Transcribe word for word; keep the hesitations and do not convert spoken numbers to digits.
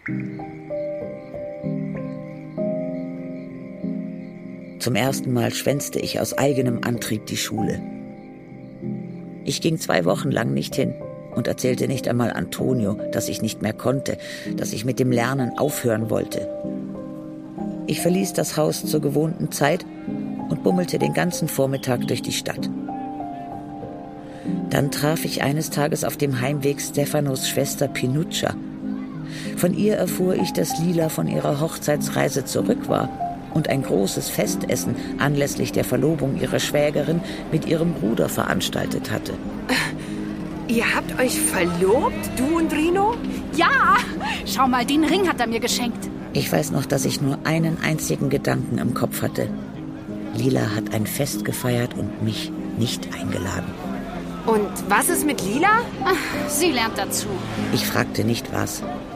Zum ersten Mal schwänzte ich aus eigenem Antrieb die Schule. Ich ging zwei Wochen lang nicht hin und erzählte nicht einmal Antonio, dass ich nicht mehr konnte, dass ich mit dem Lernen aufhören wollte. Ich verließ das Haus zur gewohnten Zeit und bummelte den ganzen Vormittag durch die Stadt. Dann traf ich eines Tages auf dem Heimweg Stefanos Schwester Pinuccia. Von ihr erfuhr ich, dass Lila von ihrer Hochzeitsreise zurück war und ein großes Festessen anlässlich der Verlobung ihrer Schwägerin mit ihrem Bruder veranstaltet hatte. Ihr habt euch verlobt, du und Rino? Ja, schau mal, den Ring hat er mir geschenkt. Ich weiß noch, dass ich nur einen einzigen Gedanken im Kopf hatte. Lila hat ein Fest gefeiert und mich nicht eingeladen. Und was ist mit Lila? Ach, sie lernt dazu. Ich fragte nicht was.